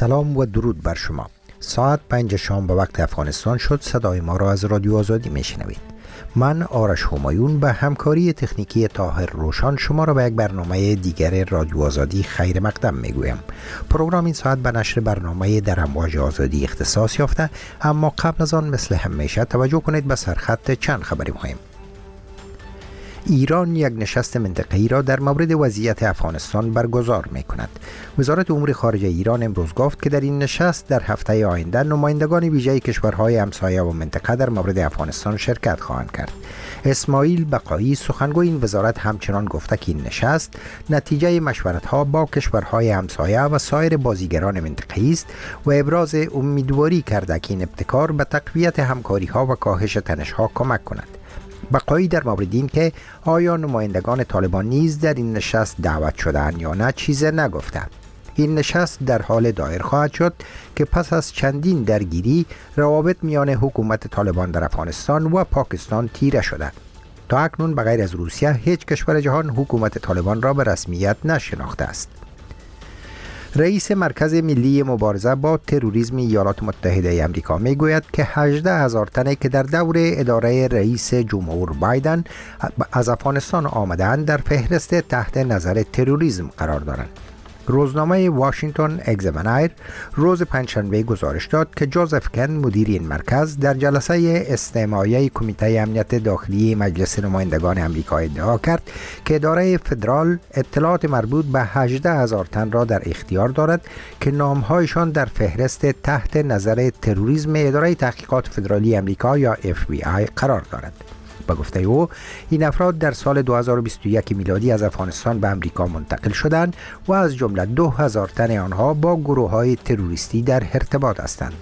سلام و درود بر شما. ساعت 5 شام به وقت افغانستان شد. صدای ما را از رادیو آزادی میشنوید. من آرش همایون به همکاری تکنیکی طاهر روشان شما را به یک برنامه دیگر رادیو آزادی خیر مقدم میگویم. پروگرام این ساعت به نشر برنامه در امواج آزادی اختصاص یافته، اما قبل از آن مثل همیشه توجه کنید به سرخط چند خبری مهم. ایران یک نشست منطقه‌ای را در مورد وضعیت افغانستان برگزار می کند. وزارت امور خارجه ایران امروز گفت که در این نشست در هفته آینده نمایندگان ویژه کشورهای همسایه و منطقه در مورد افغانستان شرکت خواهند کرد. اسماعیل بقایی سخنگوی این وزارت همچنان گفته که این نشست نتیجه مشورت‌ها با کشورهای همسایه و سایر بازیگران منطقه‌ای است و ابراز امیدواری کرده که این ابتکار به تقویت همکاری‌ها و کاهش تنش‌ها کمک کند. بقایی در مورد این که آیا نمایندگان طالبان نیز در این نشست دعوت شدند یا نه چیزی نگفته. این نشست در حال دایر خواهد شد که پس از چندین درگیری روابط میان حکومت طالبان در افغانستان و پاکستان تیره شده. تا اکنون بغیر از روسیه هیچ کشور جهان حکومت طالبان را به رسمیت نشناخته است. رئیس مرکز ملی مبارزه با تروریسم ایالات متحده آمریکا میگوید که 18,000 تنی که در دور اداره رئیس جمهور بایدن از افغانستان آمدند در فهرست تحت نظر تروریسم قرار دارند. روزنامه واشنگتن اگزامینر روز پنجشنبه گزارش داد که جوزف کن مدیر این مرکز در جلسه استماعی کمیته امنیت داخلی مجلس نمایندگان آمریکا ادعا کرد که اداره فدرال اطلاعات مربوط به 18,000 تن را در اختیار دارد که نامهایشان در فهرست تحت نظر تروریسم اداره تحقیقات فدرالی آمریکا یا FBI قرار دارد. به گفته او این افراد در سال 2021 میلادی از افغانستان به امریکا منتقل شدند و از جمله 2,000 تن آنها با گروه‌های تروریستی در ارتباط هستند.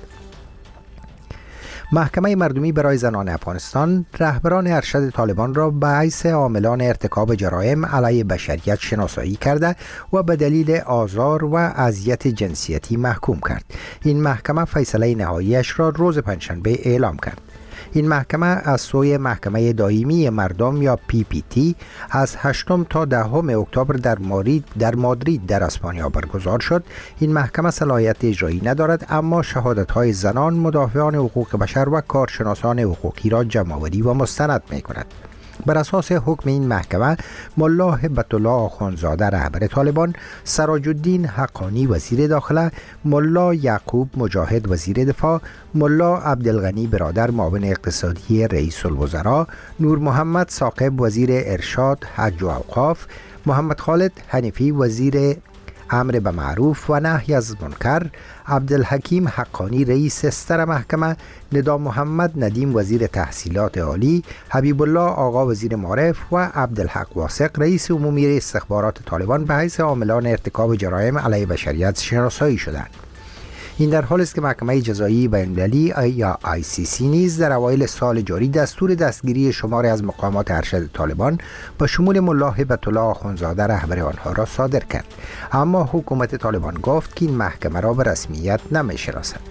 محکمه مردمی برای زنان افغانستان رهبران ارشد طالبان را به حیث عاملان ارتکاب جرایم علیه بشریت شناسایی کرده و به دلیل آزار و اذیت جنسیتی محکوم کرد. این محکمه فیصله نهاییش را روز پنجشنبه اعلام کرد. این محکمه از سوی محکمه دائمی مردم یا PPT از 8 تا 10 اکتبر در مادرید در اسپانیا برگزار شد. این محکمه صلاحیت اجرایی ندارد، اما شهادت‌های زنان، مدافعان حقوق بشر و کارشناسان حقوقی را جمع‌آوری و مستند می‌کند. بر اساس حکم این محکمه ملا هبت الله آخوندزاده رهبر طالبان، سراج الدین حقانی وزیر داخله، ملا یعقوب مجاهد وزیر دفاع، ملا عبدالغنی برادر معاون اقتصادی رئیس الوزراء، نور محمد ثاقب وزیر ارشاد حج و اوقاف، محمد خالد حنیفی وزیر امر به معروف و نهی از منکر، عبدالحکیم حقانی رئیس استر محکمه، ندا محمد ندیم وزیر تحصیلات عالی، حبیب الله آقا وزیر معارف و عبدالحق واسق رئیس عمومی استخبارات طالبان به حیث عاملان ارتکاب جرایم علیه بشریت شناسایی شدند. این در حالی است که محکمه جزایی بین‌المللی یا ICC نیز در اوایل سال جاری دستور دستگیری شماری از مقامات ارشد طالبان به شمول ملا هبت الله آخوندزاده رهبر آنها را صادر کرد، اما حکومت طالبان گفت که این محکمه را به رسمیت نمی‌شناسد.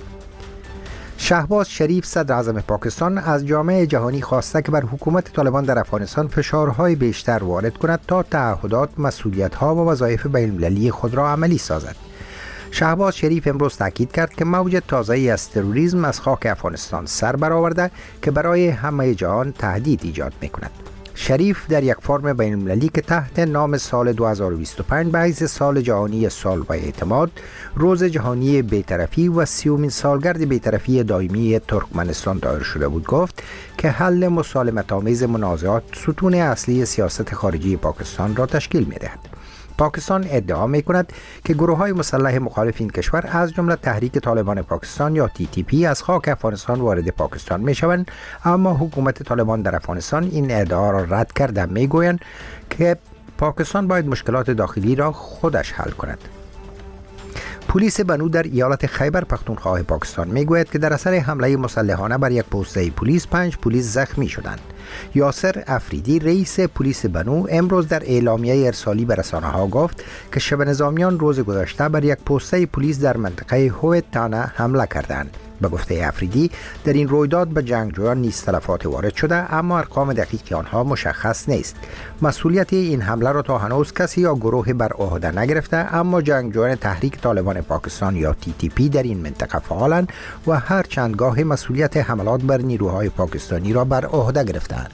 شهباز شریف صدر اعظم پاکستان از جامعه جهانی خواسته که بر حکومت طالبان در افغانستان فشارهای بیشتر وارد کند تا تعهدات، مسئولیت‌ها و وظایف بین‌المللی خود را عملی سازد. شهباز شریف امروز تاکید کرد که موج تازه‌ای از تروریسم از خاک افغانستان سر برآورده که برای همه جهان تهدید ایجاد می‌کند. شریف در یک فرم بین‌المللی که تحت نام سال 2025 به حیث سال جهانی صلح و اعتماد، روز جهانی بی‌طرفی و 30مین سالگرد بی‌طرفی دائمی ترکمنستان دایر شده بود، گفت که حل مسالمت‌آمیز منازعات ستون اصلی سیاست خارجی پاکستان را تشکیل می‌دهد. پاکستان ادعا می‌کند که گروه‌های مسلح مخالف این کشور از جمله تحریک طالبان پاکستان یا TTP از خاک افغانستان وارد پاکستان می‌شوند، اما حکومت طالبان در افغانستان این ادعا را رد کرده می‌گویند که پاکستان باید مشکلات داخلی را خودش حل کند. پلیس بنو در ایالت خیبر پختونخوا پاکستان میگوید که در اثر حمله مسلحانه بر یک پوسته پلیس 5 پلیس زخمی شدند. یاسر افریدی رئیس پلیس بنو امروز در اعلامیه ارسالی به رسانه‌ها گفت که شبه نظامیان روز گذشته بر یک پسته پلیس در منطقه هویت تانه حمله کردند. به گفته افریدی در این رویداد به جنگجویان نیز تلفات وارد شده، اما ارقام دقیق آنها مشخص نیست. مسئولیت این حمله را تا هنوز کسی یا گروه بر عهده نگرفته، اما جنگجویان تحریک طالبان پاکستان یا TTP در این منطقه فعالند و هر چند گاه مسئولیت حملات بر نیروهای پاکستانی را بر عهده گرفتند.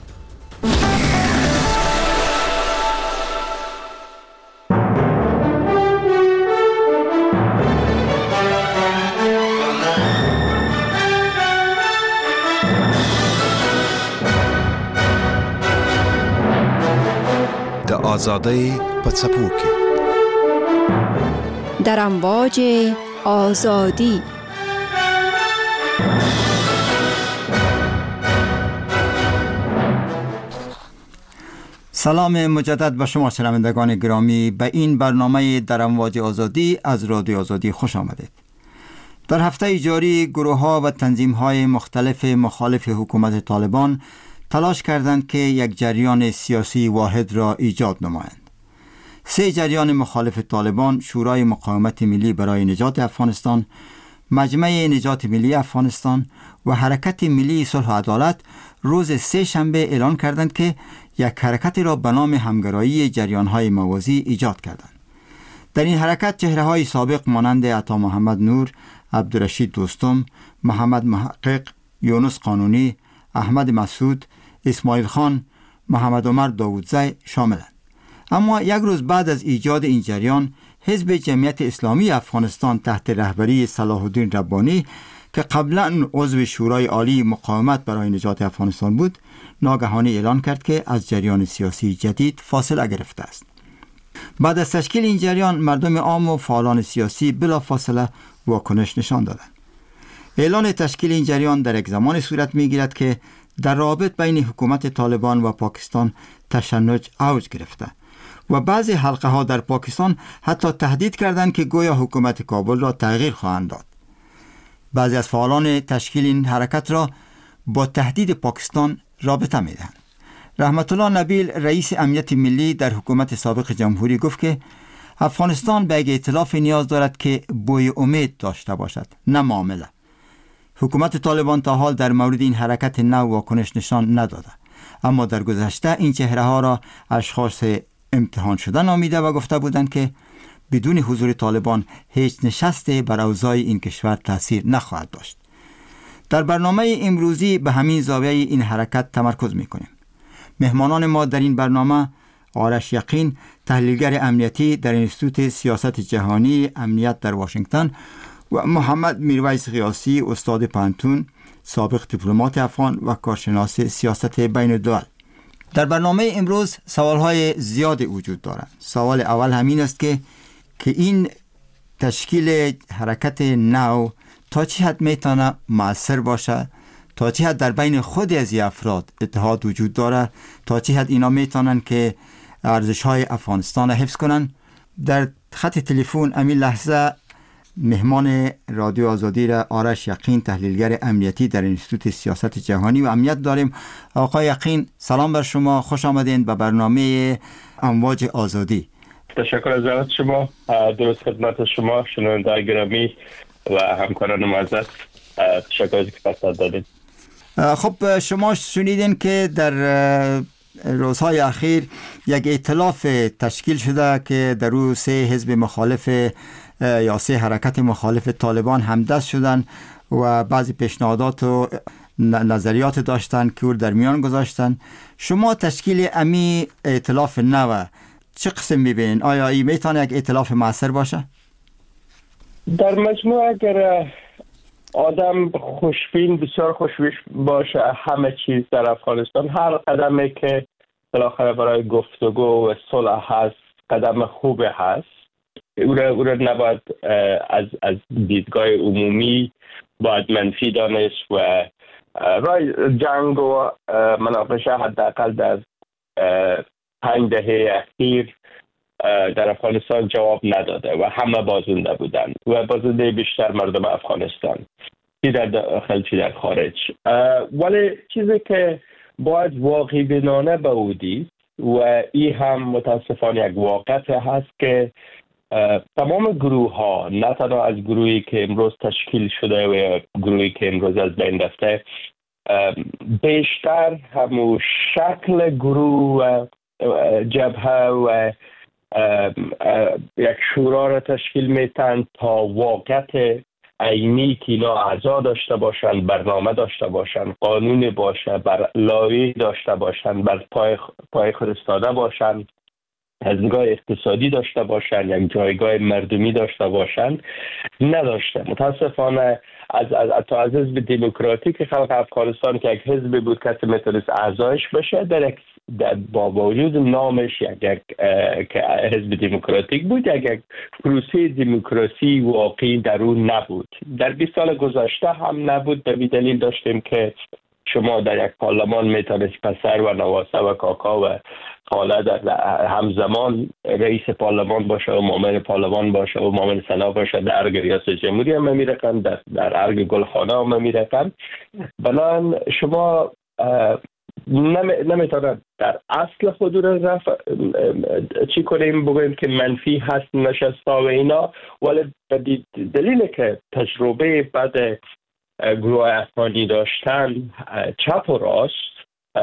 آزادی پڅپو کې در امواج آزادی. سلام مجدد به شما شنوندگان گرامی، به این برنامه در امواج آزادی از رادیو آزادی خوش آمدید. در هفته جاری گروه‌ها و تنظیم‌های مختلف مخالف حکومت طالبان تلاش کردند که یک جریان سیاسی واحد را ایجاد نمایند. 3 جریان مخالف طالبان، شورای مقاومت ملی برای نجات افغانستان، مجمع نجات ملی افغانستان و حرکت ملی صلح و عدالت، روز 3 شنبه اعلان کردند که یک حرکت را به نام همگرایی جریان‌های موازی ایجاد کردند. در این حرکت چهره‌های سابق مانند عطا محمد نور، عبدالرشید دوستم، محمد محقق، یونس قانونی، احمد مسعود، اسماعیل خان، محمد عمر داودزی شاملند. اما یک روز بعد از ایجاد این جریان، حزب جمعیت اسلامی افغانستان تحت رهبری صلاح الدین ربانی که قبلا عضو شورای عالی مقاومت برای نجات افغانستان بود، ناگهانی اعلان کرد که از جریان سیاسی جدید فاصله گرفته است. بعد از تشکیل این جریان، مردم عام و فعالان سیاسی بلافاصله واکنش نشان دادند. اعلان تشکیل این جریان در یک زمان صورت می‌گیرد که در روابط بین حکومت طالبان و پاکستان تشنج اوج گرفته و بعضی حلقه ها در پاکستان حتی تهدید کردند که گویا حکومت کابل را تغییر خواهند داد. بعضی از فعالان تشکیل این حرکت را با تهدید پاکستان رابطه می‌دهند. رحمت الله نبیل، رئیس امنیت ملی در حکومت سابق جمهوری، گفت که افغانستان به یک ائتلاف نیاز دارد که بوی امید داشته باشد، نه معامله. حکومت طالبان تا حال در مورد این حرکت نو واکنش نشان نداده، اما در گذشته این چهره ها را اشخاص امتحان شده نامیده و گفته بودند که بدون حضور طالبان هیچ نشستی بر اوضاع این کشور تأثیر نخواهد داشت. در برنامه امروزی به همین زاویه این حرکت تمرکز میکنیم. مهمانان ما در این برنامه: آرش یقین، تحلیلگر امنیتی در انستیتوت سیاست جهانی امنیت در واشنگتن، و محمد میرویس قیاسی، استاد پانتون، سابق دیپلمات افغان و کارشناس سیاست بین الدول. در برنامه امروز سوالهای زیاد وجود دارند. سوال اول همین است که این تشکیل حرکت نو تا چه حد میتونه مؤثر باشه، تا چه حد در بین خود از افراد اتحاد وجود داره، تا چه حد اینا میتونن که ارزش‌های افغانستان را حفظ کنن. در خط تلفن امین لحظه مهمان رادیو آزادی را آرش یقین، تحلیلگر امنیتی در انستیتوت سیاست جهانی و امنیت داریم. آقای یقین، سلام بر شما، خوش آمدین به برنامه امواج آزادی. تشکر از دعوت شما. درود خدمت شما شنونده گرامی و همکاران معزز. تشکر از که فرصت دادید. خب شما شنیدین که در روزهای اخیر یک ائتلاف تشکیل شده که در او 3 حزب مخالف یا 3 حرکت مخالف طالبان همدست شدن و بعضی پیشنهادات و نظریات داشتن که در میان گذاشتن. شما تشکیل امی ائتلاف نو چه قسم میبینین؟ آیا این میتونه یک ائتلاف مؤثر باشه؟ در مجموع اگر آدم خوشبین، بسیار خوشبین باشه همه چیز در افغانستان، هر قدمی که بالاخره برای گفتگو و صلح هست قدم خوب هست. او را نباید از دیدگاه عمومی باید منفی دانست و رای جنگ و مناقشه حداقل در 5 دهه اخیر در افغانستان جواب نداده و همه بازنده بودند و بازنده بیشتر مردم افغانستان، چی در داخل چی در خارج. ولی چیزی که باید واقعی بینانه بودید و این هم متاسفانه یک واقعیت هست که تمام گروه ها، نه تنها از گروهی که امروز تشکیل شده و گروهی که امروز از بین رفته، بیشتر همون شکل گروه جبهه و یک شورا را تشکیل میتن تا واقعیت عینی که اینا اعضا داشته باشند، برنامه داشته باشند، قانون باشه، بر لایحه داشته باشند، بر پای خود ایستاده باشند، از نگاه اقتصادی داشته باشند، یک جایگاه مردمی داشته باشند، نداشته. متاسفانه از حزب دموکراتیک خلق افغانستان که یک حزب بود کسی میتونست اعضایش بشه، با وجود نامش یک حزب دموکراتیک بود، یک پروسه دموکراسی واقعی در اون نبود. در 20 سال گذشته هم نبود. به دلیل داشتیم که شما در یک پارلمان میتونید پسر و نواسه و کاکا و خاله در همزمان رئیس پارلمان باشه و معاون پارلمان باشه و معاون سنا باشه. در ارگ ریاست جمهوری هم میرقن، در ارگ گلخانه هم میرقن. بنان شما نمیتونه در اصل خود رو چی کنیم، بگویم که منفی هست نشستا و اینا، ولی به دلیل که تجربه بعد گروه افغانی داشتن چپ و راست،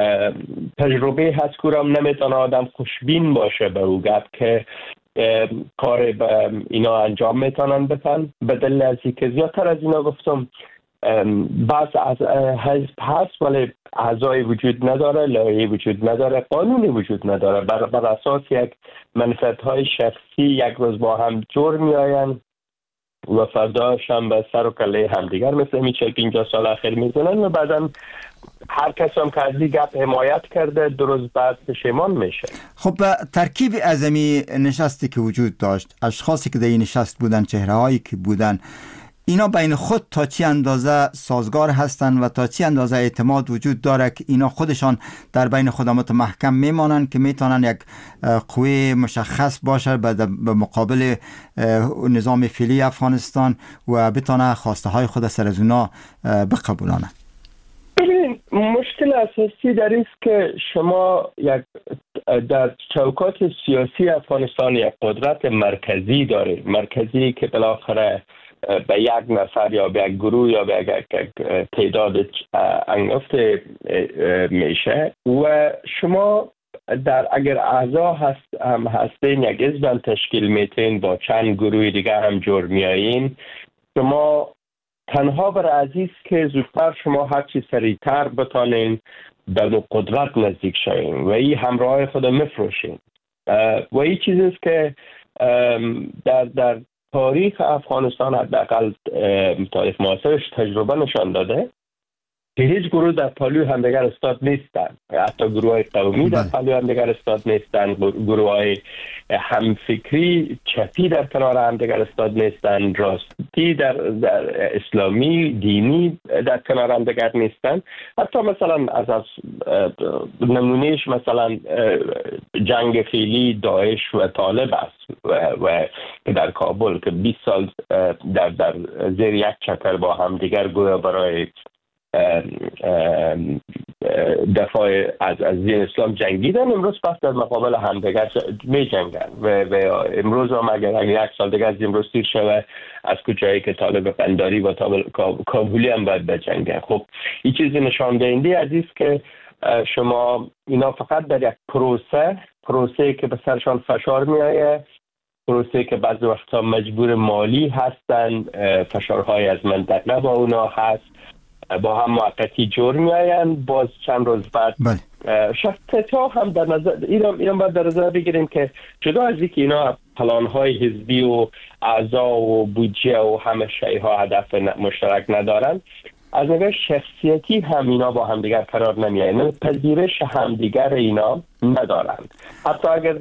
تجربه هست که هم نمیتونه آدم خوشبین باشه به او گفت که کار به اینا انجام میتونن بتن. به دلیل از که زیادتر از اینا گفتم بعض از حزب هست ولی اعضای وجود نداره، لایحه وجود نداره، قانونی وجود نداره. بر اساس یک منفعت‌های شخصی یک روز با هم جور میآین و فرداش هم به سر و کله همدیگر مثل میشه 50 سال اخیر میزنن و بعداً هر کس هم که از این گپ حمایت کرده 2 روز بعد پشیمان میشه. خب ترکیب اعظمی نشستی که وجود داشت، اشخاصی که در این نشست بودن، چهره‌هایی که بودن، اینا بین خود تا چی اندازه سازگار هستن و تا چی اندازه اعتماد وجود داره که اینا خودشان در بین خود متمحکم میمانن که میتونن یک قوه مشخص باشه به مقابل نظام فعلی افغانستان و بتونه خواسته های خود سر از اونا بقبولانه؟ ببینید مشکل اساسی در است که شما در چوکات سیاسی افغانستان یک قدرت مرکزی دارید، مرکزی که بالاخره به یک نفر یا به یک گروه یا به یک تعداد انگفته میشه و شما اگر اعضا هستین یک حزب تشکیل میتین با چند گروه دیگه هم جور میایین، شما تنها بر عزیز که زودتر شما هرچی سریعتر بتانین به قدرت نزدیک شوین و این همراه خود مفروشین و این چیزیست که در تاریخ افغانستان حداقل تاریخ معاصرش تجربه نشان داده که هیچ گروه در پالوی همدیگر استاد نیستن. حتی گروه های قومی در پالوی همدیگر استاد نیستن، گروه های همفکری چپی در کنار همدیگر استاد نیستن، راستی در اسلامی دینی در کنار همدیگر نیستن. حتی مثلا از نمونهش مثلا جنگ فعلی داعش و طالب است و در کابل که 20 سال در زیر یک چتر با همدیگر گویا برای دفاع از دین اسلام جنگیدن، امروز پس در مقابل همدیگر می جنگن و امروز هم اگر 1 سال دیگه از امروز تیر شوه از کجایی که طالب قنداری و کابلی هم باید بجنگن. خب این چیزی نشان دهنده عزیز که شما اینا فقط در یک پروسه که به سرشان فشار می آید، پروسه که بعضی وقتا مجبور مالی هستن، فشارهای از منطقه با اونا هست، با هم موقتی جور می آین، باز چند روز بعد شخصیت ها هم در نظر اینا باید در نظر بگیریم که جدا از اینکه اینا پلان‌های حزبی و اعضا و بودجه و همه شیء هدف مشترک ندارن، از نظر شخصیتی هم اینا با همدیگر قرار نمی‌آیند، پذیرش همدیگر اینا ندارند. حتی اگر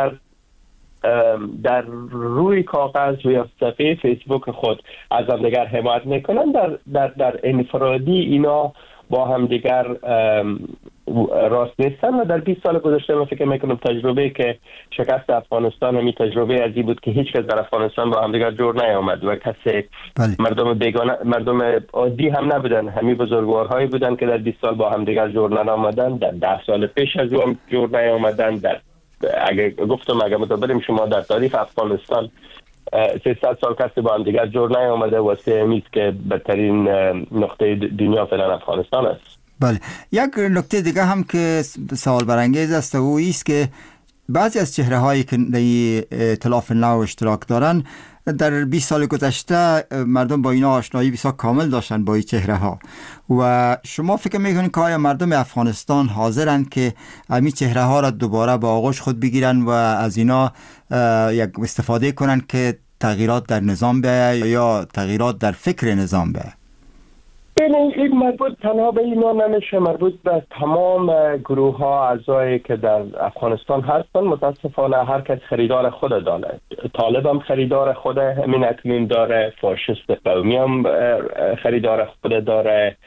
در روی کاغذ و یا صفحه فیسبوک خود از همدیگر حمایت میکنن، در انفرادی اینا با همدیگر راست نیستن و در 20 سال گذشته من فکر میکنم تجربه که شکست افغانستان همی تجربه عجیبی بود که هیچ کس در افغانستان با همدیگر جور نیامد و کسی مردم بیگانه، مردم عادی هم نبودن، همین بزرگوارهایی بودن که در 20 سال با همدیگر جور نیامدن، در 10 سال پیش از اون جور نیامدن. در اگه متوجه شما در تاریخ افغانستان 300 سال کسی با هم دیگر جور نیامده و سهمیست که بدترین نقطه دنیا فعلا افغانستان است. بله، یک نکته دیگه هم که سوال برانگیز است و ایست که بعضی از چهره هایی که در ائتلاف نو اشتراک دارن در 20 سال گذشته مردم با اینا آشنایی بسیار کامل داشتن با این چهره ها و شما فکر میکنید که آیا مردم افغانستان حاضرند که همین چهره ها را دوباره با آغوش خود بگیرن و از اینا یک استفاده کنن که تغییرات در نظام بیاید یا تغییرات در فکر نظام بیاید؟ این مربوط تنها به اینا نمیشه، مربوط به تمام گروه ها اعضایی که در افغانستان هستن. متاسفانه هر کس خریدار خود داره. طالب هم خریدار خود همین اکنون داره، فاشیست قومی هم خریدار خود داره،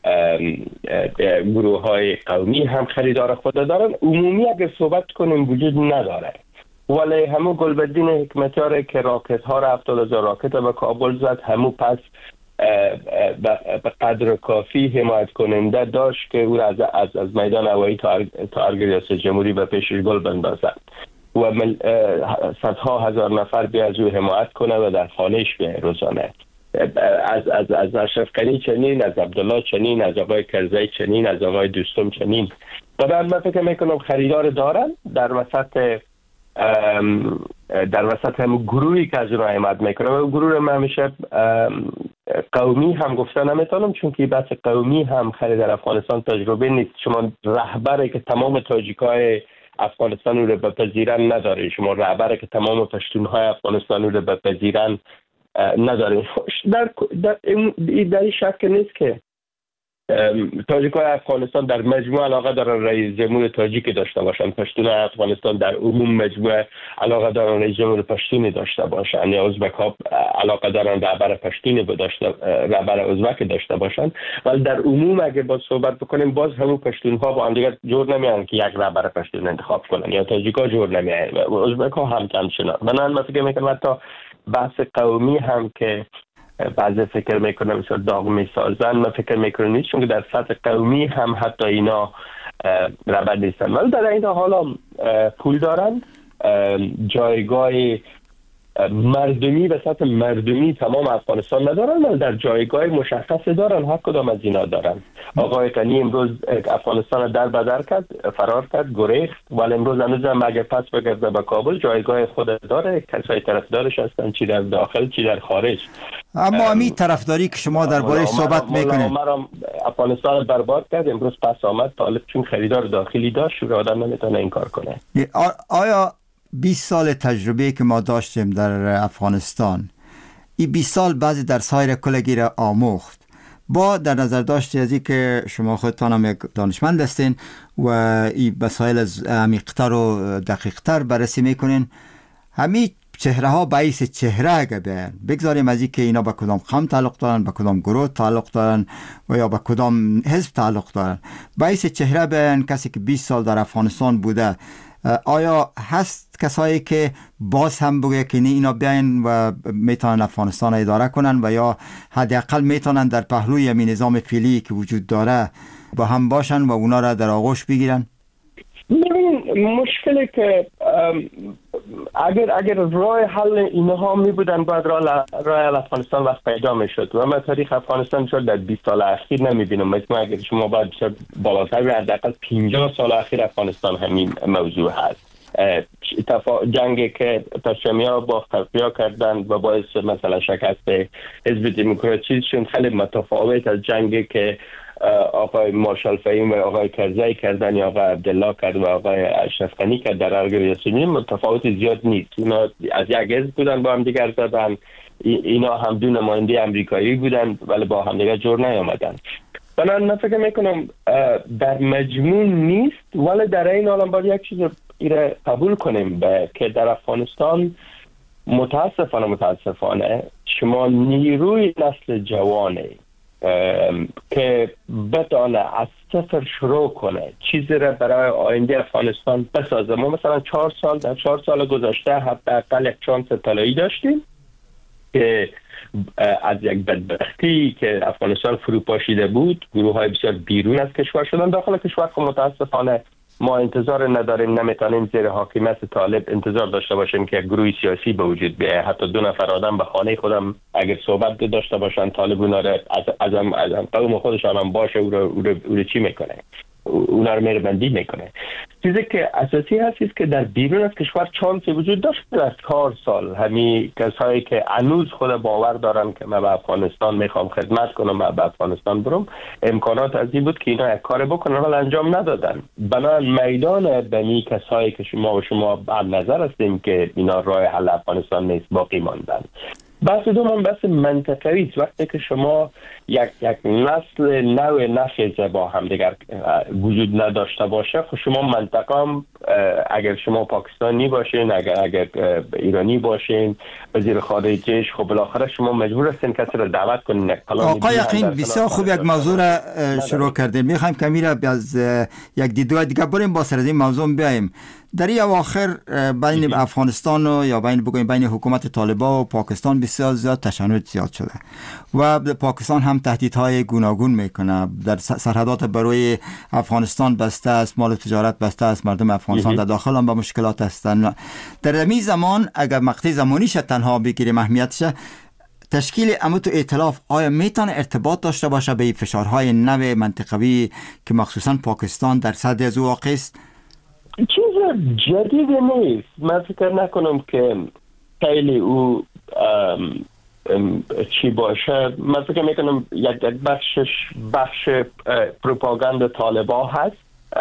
گروه های قومی هم خریدار خود دارن. عمومی اگر صحبت کنیم وجود نداره، ولی همون گلبدین حکمتیاره که راکت ها را 70,000 راکت به کابل زد، همون پس به قدر کافی حمایت کننده داشت که او از میدان هوایی تا ریاست جمهوری به پیشش گل بندازد و صدها هزار نفر بیا از او حمایت کنه و در خانهش به روزانه. از اشرف غنی چنین، از عبدالله چنین، از آقای کرزی چنین، از آقای دوستم چنین. و من فکر میکنم خریدار دارن در وسط هم گروهی که از اون حمایت میکنه و گروه من همیشه قومی هم گفته نمیتونم، چون که بحث قومی هم خیلی در افغانستان تجربه نیست. شما رهبری که تمام تاجیکای افغانستان رو بپذیرن نداره، شما رهبری که تمام پشتونهای افغانستان رو بپذیرن نداره. در این شک نیست که تاجیک‌های افغانستان در مجموع علاقه دارن رئیس جمهور تاجیکی داشته باشن، پشتون‌های افغانستان در عموم مجموع علاقه دارن رئیس جمهور پشتونی داشته باشن، یا ازبک‌ها علاقه دارن رهبر پشتونی رهبر ازبک داشته باشن. ولی در عموم اگه باز صحبت بکنیم باز همون پشتون‌ها با هم دیگه جور نمیان که یک رهبر پشتون انتخاب کنن، یا تاجیک‌ها جور نمیان و ازبک‌ها هم همچنان. من فکر می‌کنم حتی بحث قومی هم که بعضی فکر میکنم بسیار داغ میسازن، من فکر میکنم نیست، چون که در سطح قومی هم حتی اینا ربط نیستن. ولی در این حالا پول دارن، جایگاه مردمی به سطح مردمی تمام افغانستان ندارن، ولی در جایگاه مشخص دارن، هر کدام از اینا دارن. آقای غنی امروز افغانستان در بدر کرد، فرار کرد، گریخت، ولی امروز هم اگر پس بگرده به کابل جایگاه خود داره، کسای طرفدارش هستن، چی در داخل چی در خارج. اما همین طرفداری که شما درباره صحبت میکنید، افغانستان برباد کرد، امروز پس آمد. طالب چون خریدار داخلی داشت و آدم نمیتونه این کار کنه. آیا 20 سال تجربه که ما داشتیم در افغانستان، این 20 سال بعضی درس‌های کلگی را آموخت، با در نظر داشته از این که شما خودتان هم یک دانشمند هستین و این مسائل عمیق‌تر و دقیق‌تر بررسی میکنین، همین چهره ها باعث چهره اگه بیان بگذاریم از این که اینا به کدام قوم تعلق دارن، به کدام گروه تعلق دارن و یا به کدام حزب تعلق دارن، باعث چهره بیان کسی که 20 سال در افغانستان بوده، آیا هست کسایی که باز هم بگه که نه اینا بیاین و میتونن افغانستان را اداره کنن و یا حداقل میتونن در پهلوی همین نظام فعلی که وجود داره با هم باشن و اونا را در آغوش بگیرن؟ مشکلی که اگر راه حل اینها می بودن باید راه افغانستان وقت پیدا می شد و من تاریخ افغانستان شد در 20 سال اخیر نمی بینم. مثلا اگر شما باید بالاتر حداقل 50 سال اخیر افغانستان همین موضوع هست. جنگی که پشمیا با خلفیا کردن و باعث مثلا شکست حزب دموکراتیشون خیلی متفاوت از جنگی که آقای مارشال فهیم و آقای کرزی کردن یا آقای عبدالله کرد و آقای اشرف غنی کرد در ارگ ریاست، متفاوت زیاد نیست. اینا از یک حزب بودن با هم دیگر زدن، اینا هم دو نماینده امریکایی بودن ولی با هم دیگر جور نیامدن. من فکر میکنم در مجموع نیست، ولی در این حال باید یک چیز ایره قبول کنیم که در افغانستان متاسفانه شما نیروی نسل جوانه که بتانه از صفر شروع کنه، چیزی را برای آینده افغانستان بسازه. ما مثلا 4 سال گذشته حداقل یک شانس طلایی داشتیم که از یک بدبختی که افغانستان فروپاشیده بود، گروه های بسیار بیرون از کشور شدن داخل کشور. خب متاسفانه ما انتظار نداریم، نمیتونیم زیر حاکمیت طالب انتظار داشته باشیم که یک گروه سیاسی به وجود بیاید. حتی 2 نفر آدم به خانه خودم اگر صحبت داشته باشن، طالب اونا را از قوم خودشان هم باشه او را چی میکنه؟ اونا رو میربندی میکنه. چیزی که اساسی هست که در بیرون از کشور چانسی وجود داشت. در 4 سال همین کسایی که هنوز خود باور دارن که من به افغانستان میخوام خدمت کنم، من به افغانستان برم، امکانات از این بود که اینا یک کار بکنن ولی انجام ندادن. بنابراین میدان بنی کسایی که شما هم نظر هستیم که اینا راه حل افغانستان نیست باقی ماندن. بحث دوم بحث منطقوی است. وقتی که شما یک نسل نو نخیزه با هم دیگر وجود نداشته باشه، خب شما منطقه هم اگر شما پاکستانی باشین، اگر ایرانی باشین، وزیر خارجهش، خب بالاخره شما مجبور هستین کسی رو دعوت کنین. آقا یقین بسیار خوب یک موضوع را شروع کردیم. میخوایم کمی را از یک دیدگاه دیگه بریم با سر از این موضوع بیاییم. در این اواخر بین افغانستان و یا بین حکومت طالبان و پاکستان بسیار زیاد تشنج زیاد شده و پاکستان هم تهدیدهای گوناگون میکنه. در سرحدات برای افغانستان بسته است، مال تجارت بسته است، مردم افغانستان در داخل هم با مشکلات هستند. در این زمان اگر مقطع زمانیش تنها بگیریم اهمیتش، تشکیل اموت ائتلاف آیا میتونه ارتباط داشته باشه به فشارهای نو منطقوی که مخصوصا پاکستان در صدر از او واقع است؟ چیز جدید نیست. من فکر نکنم که خیلی او چی باشه. من فکر میکنم یک بخش پروپاگاند طالبان هست.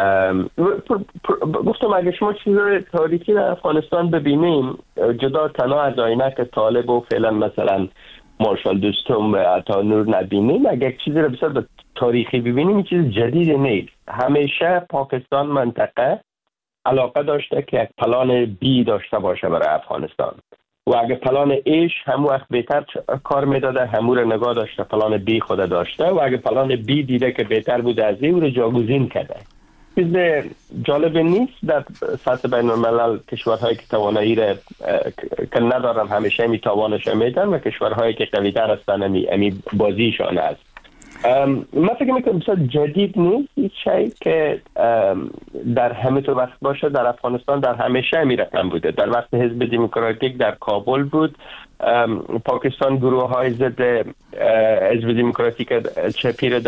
گفتم اگه شما چیزای تاریخی در افغانستان ببینیم، جدا تنها از آینه که طالب و فعلا مثلا مارشال دوستم عطا نور نبینیم، اگه چیزی رو بسیار تاریخی ببینیم، این چیز جدید نیست. همیشه پاکستان منطقه علاقه داشته که یک پلان بی داشته باشه برای افغانستان و اگه پلان ایش همون وقت بهتر کار میداده، همون رو نگاه داشته، پلان بی خود داشته و اگه پلان بی دیده که بهتر بوده از این رو جاگزین کرده. چیز جالب نیست در سطح بین الملل کشورهایی که توانایی را که ندارن همیشه می توانش میدن و کشورهایی که قوی‌تر هستن امی بازیشان است. من فکر میکنم بسیار جدید نیست این شیء که در همه تو وقت باشه. در افغانستان در همیشه همی رقم بوده. در وقت حزب دموکراتیک در کابل بود، پاکستان گروه های ضد حزب دموکراتیک چپی را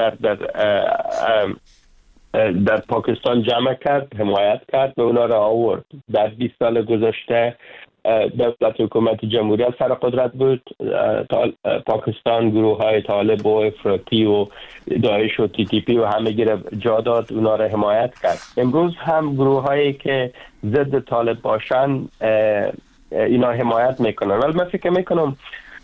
در پاکستان جمع کرد، حمایت کرد و اونا را آورد. در 20 سال گذشته دولت حکومت جمهوریت سر قدرت بود. پاکستان گروه های طالب و افراطی و داعش و TTP و همه گیره جا داد، اونا را حمایت کرد. امروز هم گروه هایی که ضد طالب باشن اینا حمایت میکنن. ولی من فکر میکنم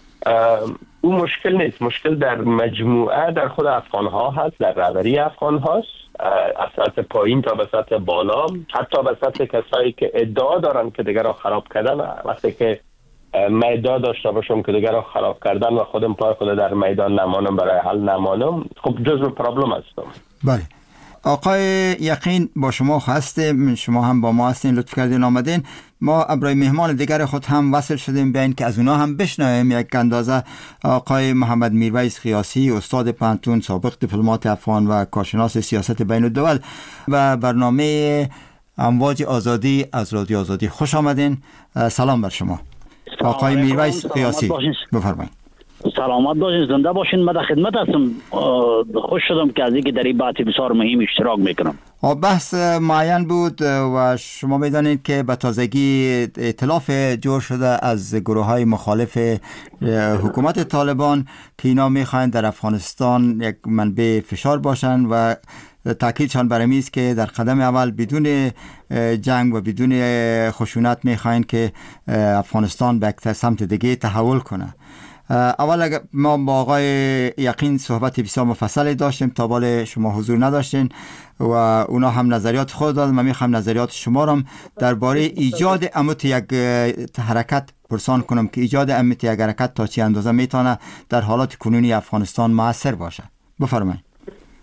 اون مشکل نیست. مشکل در مجموعه در خود افغان ها هست، در رهبری افغان هاست، از سطح پایین تا به سطح بالا، حتی به سطح کسایی که ادعا دارن که دیگر را خراب کردن. وقتی که من ادعا داشته باشم که دیگر را خراب کردن و خودم پای خود در میدان نمانم، برای حل نمانم، خب جزو پرابلم هستم. بله آقای یقین با شما هستیم، شما هم با ما هستین، لطف کردین آمدین. ما برای مهمان دیگر خود هم وصل شدیم به این که از اونا هم بشنویم یک اندازه. آقای محمد میرویس قیاسی، استاد پانتون، سابق دیپلمات افغان و کارشناس سیاست بین الدول و برنامه امواج آزادی از رادیو آزادی، خوش آمدین. سلام بر شما آقای میرویس قیاسی، بفرمایید. سلامت باشین، زنده باشین. من در خدمت هستم. خوش شدم که از اینکه در این بحث بسیار مهم اشتراک میکنم. بحث معین بود و شما میدانید که به تازگی ائتلاف جور شده از گروه های مخالف حکومت طالبان که اینا میخواین در افغانستان یک منبع فشار باشن و تاکیدشان بر این است که در قدم اول بدون جنگ و بدون خشونت میخواین که افغانستان به یک سمت دیگه تحول کنه. اول ما با آقای یقین صحبت بسیار مفصلی داشتیم، تا بال شما حضور نداشتین و اونا هم نظریات خود دادن. من میخوام نظریات شما را درباره ایجاد امت یک حرکت پرسان کنم که ایجاد امت یک حرکت تا چه اندازه میتونه در حالات کنونی افغانستان مؤثر باشه. بفرمایید.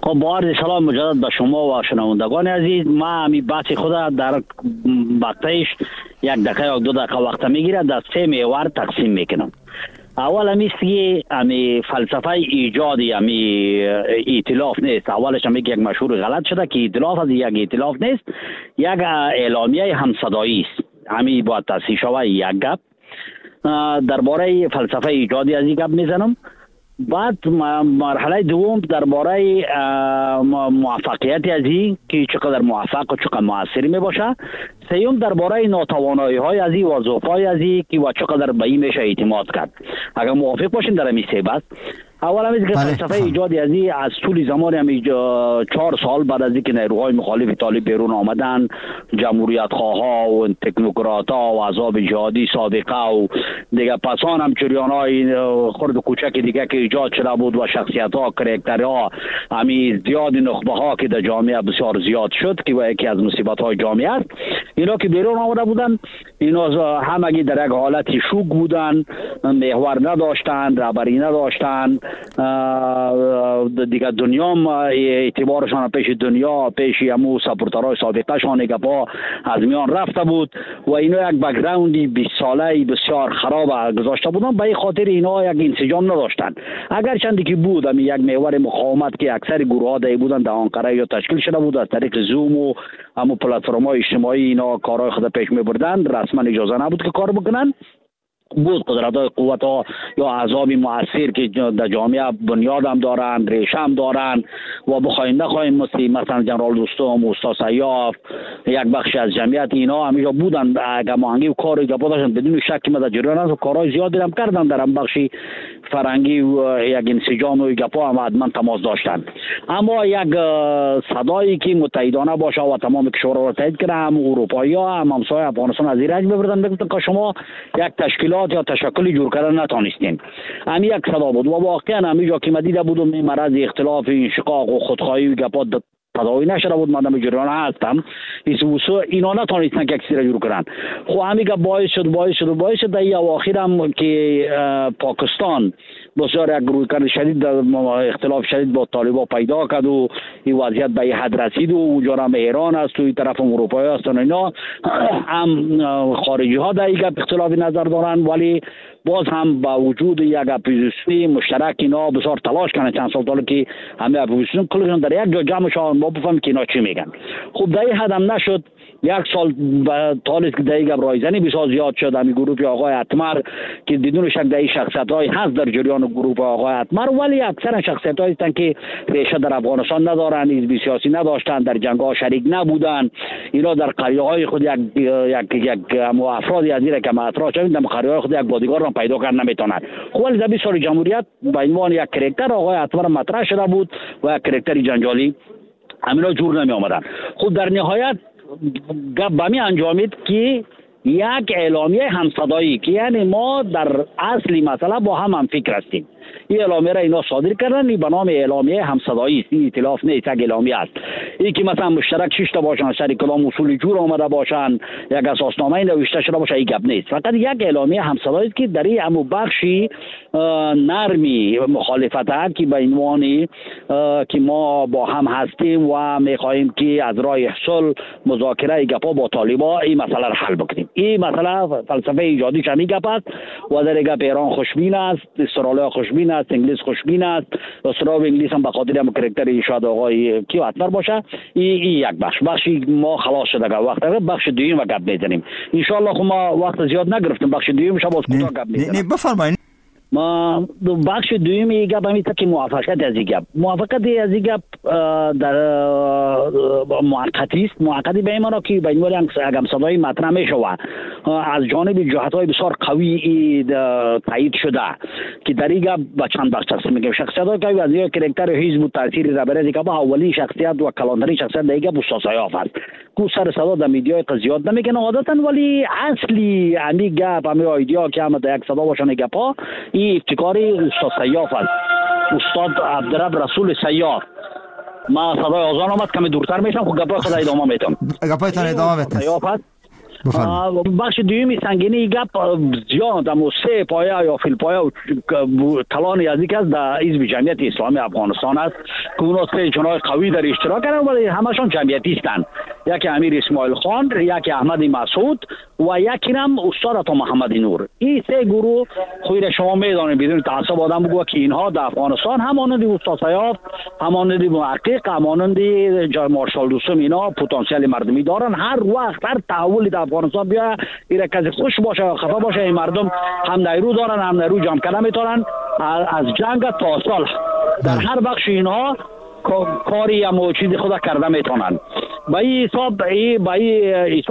خب با عرض سلام مجدد به شما و شنوندگان عزیز. ما همی بحث خود در وقتش 1 دقیقه یا 2 دقیقه وقت میگیره، در 3 محور تقسیم میکنم. اول همیست که همی فلسفه ایجادی همی ائتلاف نیست. اولش همی یک مشهور غلط شده که ائتلاف از یک ائتلاف نیست، یک اعلامیه همصدایی است. همی باید تصحیح شود. یک گپ درباره فلسفه ایجادی از این گپ میزنم. بعد مرحله دوم درباره موفقیت از این که چقدر موفق و چقدر موثر می باشه. سوم درباره ناتوانایی های از این و ضعف‌های از این که و چقدر به این میشه اعتماد کرد. اگر موافق باشین در همین سه بحث. اول همیشه که فلسفه ایجادی از این از طول زمان همی 4 سال بعد از اینکه نیروهای مخالف طالب بیرون آمدن، جمهوریت خواه و تکنوکرات ها و عذاب جهادی سابقه و دیگه پسان هم جریان های خرد و کوچک دیگه که ایجاد شده بود و شخصیت ها کرکتر ها همی زیاد نخبه ها که در جامعه بسیار زیاد شد که و یکی از مصیبت های جامعه است. اینا که بیرون آمده بودن، اینا همگی در یک حالت شوک بودن، محور نداشتن، رهبری نداشتن، دیگه دنیا اعتبارشان پیش دنیا پیش همو سپورترهای سابقه شان که با از میان رفته بود و اینا یک بک‌گراندی 20 ساله بسیار خراب گذاشته بودن. به این خاطر اینا یک انسجام نداشتن. اگر چندی که بود هم یک محور مقاومت که اکثر گروه ها دی بودن در آنقره یا تشکیل شده بود از طریق زوم و همو پلتفرم‌های اجتماعی اینا کارهای خود پیش می‌بردن، رسما اجازه نبود که کار بکنن. بود قدرت‌های قوت ها یا احزاب مؤثر که در جامعه بنیاد هم دارن، ریشه هم دارن و بخوایم نخوایم مثلا جنرال دوستم، استاد سیاف، یک بخش از جمعیت اینا همیشه بودن. اگر ماهنگی و کار ایجاب داشتن بدون شک ما در جریان است و کارهای زیادی هم کردن در بخشی فرنگی و یک انسجام و گپا هم حتما تماس داشتن. اما یک صدایی که متحدانه باشه و تمام کشورها را تایید کنه، هم اروپایی‌ها هم همسایه افغانستان از ایران ببردن بگفتن که شما یک تشکیلات یا تشکلی جور کردن نتونستین. همین یک صدا بود و واقعا همینجا که مدیده بودم این مرض اختلاف انشقاق و خودخواهی و گپات تداوی نشده بود. من در جریان هستم. اینا نتونستن که کسی را جور کنن. خب همین که باعث شد در این اواخر هم که پاکستان بسیار یک رویکرد شدید اختلاف شدید با طالبان پیدا کرد و این وضعیت به این حد رسید و اونجا هم ایران است و این طرف هم اروپایی هستن. اینا هم خارجی ها در این اختلافی نظر دارن، ولی باز هم با وجود یک اپوزیسیون مشترک اینا بسیار تلاش کنن چند سال تا که همه اپوزیسیون کلشون در یک جا جمع شدن با بفهمن که اینا چی میگن. خب در این حد هم نشد. 1 سال تالیس که در یک رایزنی بسیار زیاد شد. همین گروه آقای اتمر که بدون شک در این شخصیت‌های هست در جریان گروه آقای اتمر، ولی اکثر شخصیت‌هایی هستند که ریشه در افغانستان ندارن، حزب سیاسی نداشتن، در جنگ‌ها شریک نبودن. اینا در قریه‌های خود یک افرادی از اینا که مطرح شدن در قریه‌های خود یک بادیگارد را پیدا کردن نمیتونن. خب ولی در 20 سال جمهوریت به عنوان یک کرکتر آقای اتمر مطرح شده بود و یک کرکتر جنجالی همینا جور نمی آمدن. خب در نهایت گپ به می انجامید که یک اعلامیه همصدایی که یعنی ما در اصلی مسئله با هم فکر هستیم. این اعلامیه را اینا صادر کردن. این به نام اعلامیه همصدایی است. این ائتلاف نیست، یک اعلامیه است. این که مثلا مشترک 6 تا باشن، سر کلام اصول جور آمده باشن، یک اساسنامه نوشته شده باشه، این گپ نیست. فقط یک اعلامیه همصدایی است که در این همو بخشی نرمی مخالفت هست که به عنوان که ما با هم هستیم و می‌خواهیم که از راه صلح مذاکره گپا با طالبان این مسئله را حل بکنیم. این مسئله فلسفه ایجادی همین گپ است و در گپ ایران خوشبین است، استرالیا خوشبین است، انگلیس خوشبین است. استرالیا و انگلیس هم به خاطر هم کرکتر شاید آقای کیو اتمر باشه. این یک بخشی ما خلاص شده. وقت بخش دوم گپ می‌زنیم ان شاء الله. خب ما وقت زیاد نگرفتیم. بخش دوم شب باز کوتاه گپ می‌زنیم. نه بفرمایید. ما بخش دومی گپ همیشه که موافقت از این گپ، موافقت از این گپ در موقتی است. موقتی به این معنی که به عنوان اگم صدای مطرح میشود از جانب جهت‌های بسیار قوی تایید شده که در این گپ با چند بخش تقسیم می‌کنیم. شخصیت‌های که از یک کرکتر حزب و تاثیر رهبری که با اولین شخصیت و کلانترین شخصیت در این گپ استاد سیاف است. کو سر صدا در میدیای زیاد نمیکنه عادتاً، ولی اصلی همین گپ همین ایده که هم در یک صدا باشن گپا این ابتکاری استاد سیاف است. استاد عبدالرب رسول سیاف. ما صدای آذان آمد کمی دورتر میشم. خب گپای خود ادامه میتم. گپایتان ادامه بدید. سیاف است. بخش دومی سنگینی گپ زیاد اما 3 پایه یا فیل پایه و کلان یزدیک است در حزب جمعیت اسلامی افغانستان است که اونا 3 جناح قوی در اشتراک کردن ولی همشون جمعیتی هستند. یکی امیر اسماعیل خان، یکی احمد مسعود و یکی هم استاد عطا محمد نور. این 3 گروه خود شما میدانید بدون تعصب آدم بگو که اینها در افغانستان همانند استاد سیاف، همانند محقق، همانند مارشال دوستم اینا پتانسیل مردمی دارن. هر وقت هر تحولی در افغانستان بیا ایره کسی خوش باشه یا خفا باشه این مردم هم نیرو دارن، هم نیرو جمع کردن میتونن از جنگ تا صلح در هر بخش اینها کاری یا چیزی خود کرده میتونن. با این حساب